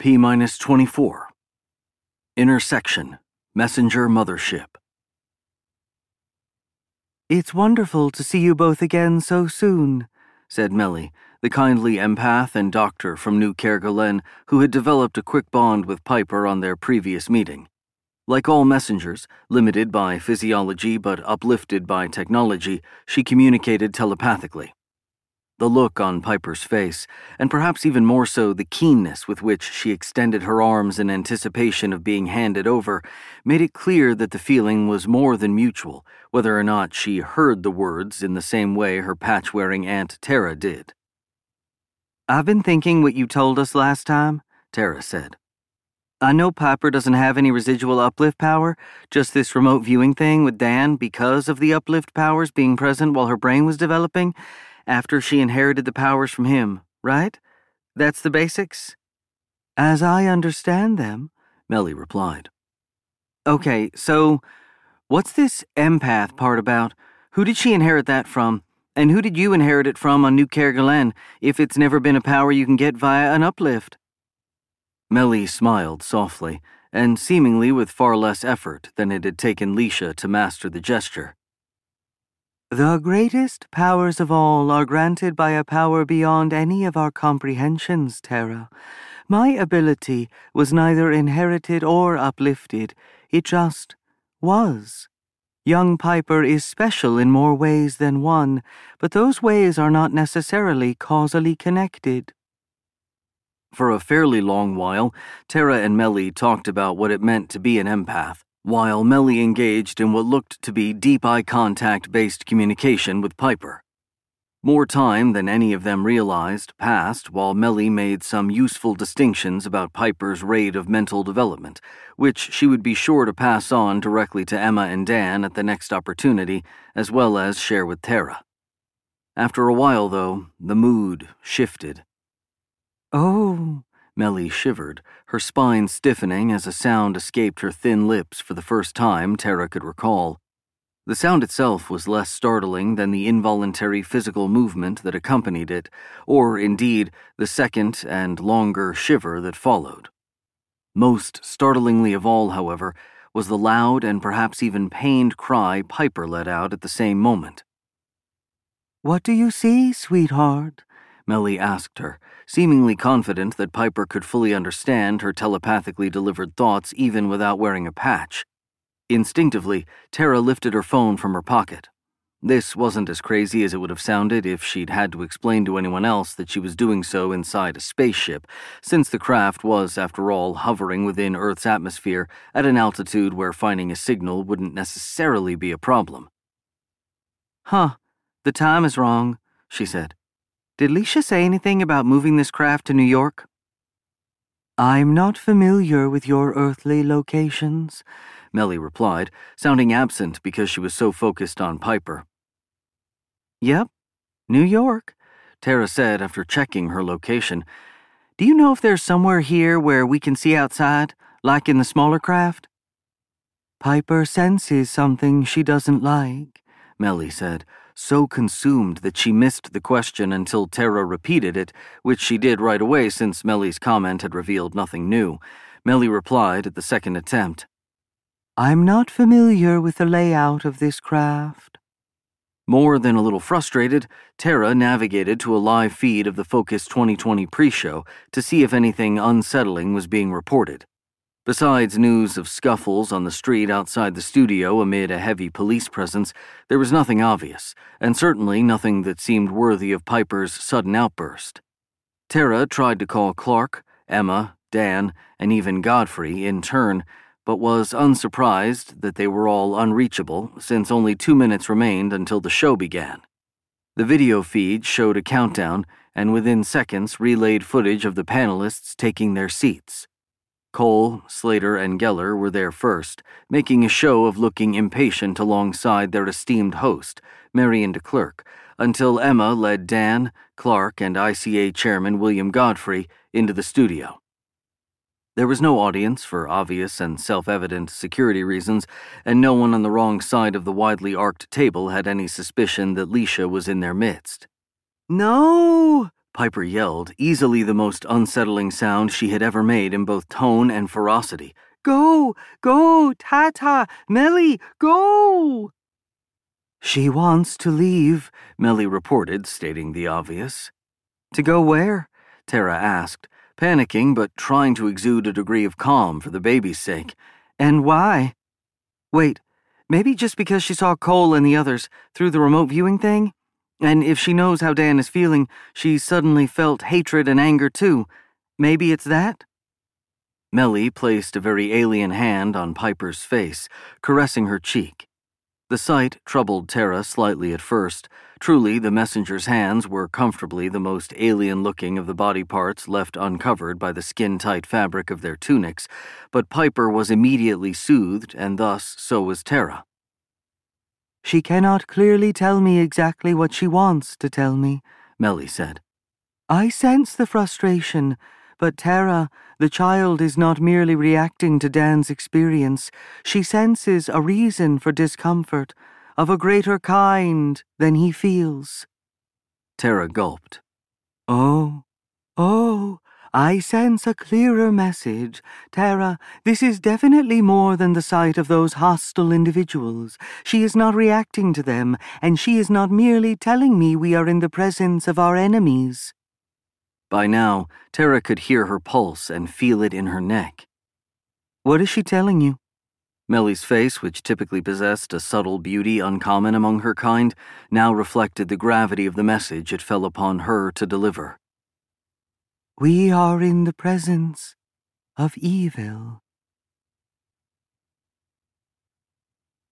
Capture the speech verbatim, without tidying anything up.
P minus twenty-four. Intersection, Messenger Mothership. "It's wonderful to see you both again so soon," said Melly, the kindly empath and doctor from New Kerguelen who had developed a quick bond with Piper on their previous meeting. Like all messengers, limited by physiology but uplifted by technology, she communicated telepathically. The look on Piper's face, and perhaps even more so the keenness with which she extended her arms in anticipation of being handed over, made it clear that the feeling was more than mutual, whether or not she heard the words in the same way her patch-wearing Aunt Tara did. "I've been thinking what you told us last time," Tara said. "I know Piper doesn't have any residual uplift power, just this remote viewing thing with Dan because of the uplift powers being present while her brain was developing, after she inherited the powers from him, right? That's the basics?" "As I understand them," Melly replied. "Okay, so what's this empath part about? Who did she inherit that from? And who did you inherit it from on New Kerguelen, if it's never been a power you can get via an uplift?" Melly smiled softly, and seemingly with far less effort than it had taken Leisha to master the gesture. "The greatest powers of all are granted by a power beyond any of our comprehensions, Tara. My ability was neither inherited or uplifted, it just was. Young Piper is special in more ways than one, but those ways are not necessarily causally connected." For a fairly long while, Tara and Melly talked about what it meant to be an empath, while Melly engaged in what looked to be deep eye contact-based communication with Piper. More time than any of them realized passed while Melly made some useful distinctions about Piper's rate of mental development, which she would be sure to pass on directly to Emma and Dan at the next opportunity, as well as share with Tara. After a while, though, the mood shifted. "Oh," Melly shivered, her spine stiffening as a sound escaped her thin lips for the first time Tara could recall. The sound itself was less startling than the involuntary physical movement that accompanied it, or, indeed, the second and longer shiver that followed. Most startlingly of all, however, was the loud and perhaps even pained cry Piper let out at the same moment. "What do you see, sweetheart?" Melly asked her, seemingly confident that Piper could fully understand her telepathically delivered thoughts even without wearing a patch. Instinctively, Tara lifted her phone from her pocket. This wasn't as crazy as it would have sounded if she'd had to explain to anyone else that she was doing so inside a spaceship, since the craft was, after all, hovering within Earth's atmosphere at an altitude where finding a signal wouldn't necessarily be a problem. "Huh, the time is wrong," she said. "Did Leisha say anything about moving this craft to New York?" "I'm not familiar with your earthly locations," Melly replied, sounding absent because she was so focused on Piper. "Yep, New York," Tara said after checking her location. "Do you know if there's somewhere here where we can see outside, like in the smaller craft?" "Piper senses something she doesn't like," Melly said, so consumed that she missed the question until Tara repeated it, which she did right away since Melly's comment had revealed nothing new. Melly replied at the second attempt. "I'm not familiar with the layout of this craft." More than a little frustrated, Tara navigated to a live feed of the Focus twenty twenty pre-show to see if anything unsettling was being reported. Besides news of scuffles on the street outside the studio amid a heavy police presence, there was nothing obvious, and certainly nothing that seemed worthy of Piper's sudden outburst. Tara tried to call Clark, Emma, Dan, and even Godfrey in turn, but was unsurprised that they were all unreachable since only two minutes remained until the show began. The video feed showed a countdown and within seconds relayed footage of the panelists taking their seats. Cole, Slater, and Geller were there first, making a show of looking impatient alongside their esteemed host, Marion DeClercq, until Emma led Dan, Clark, and I C A Chairman William Godfrey into the studio. There was no audience for obvious and self-evident security reasons, and no one on the wrong side of the widely arced table had any suspicion that Leisha was in their midst. "No!" Piper yelled, easily the most unsettling sound she had ever made in both tone and ferocity. Go! Go! Tata! Melly! Go! She wants to leave, Melly reported, stating the obvious. To go where? Tara asked, panicking but trying to exude a degree of calm for the baby's sake. And why? Wait, maybe just because she saw Cole and the others through the remote viewing thing? And if she knows how Dan is feeling, she suddenly felt hatred and anger too. Maybe it's that? Melly placed a very alien hand on Piper's face, caressing her cheek. The sight troubled Tara slightly at first. Truly, the messenger's hands were comfortably the most alien-looking of the body parts left uncovered by the skin-tight fabric of their tunics, but Piper was immediately soothed, and thus so was Tara. She cannot clearly tell me exactly what she wants to tell me, Melly said. I sense the frustration, but Tara, the child is not merely reacting to Dan's experience. She senses a reason for discomfort, of a greater kind than he feels. Tara gulped. Oh, oh, I sense a clearer message. Tara, this is definitely more than the sight of those hostile individuals. She is not reacting to them, and she is not merely telling me we are in the presence of our enemies. By now, Tara could hear her pulse and feel it in her neck. What is she telling you? Melly's face, which typically possessed a subtle beauty uncommon among her kind, now reflected the gravity of the message it fell upon her to deliver. We are in the presence of evil.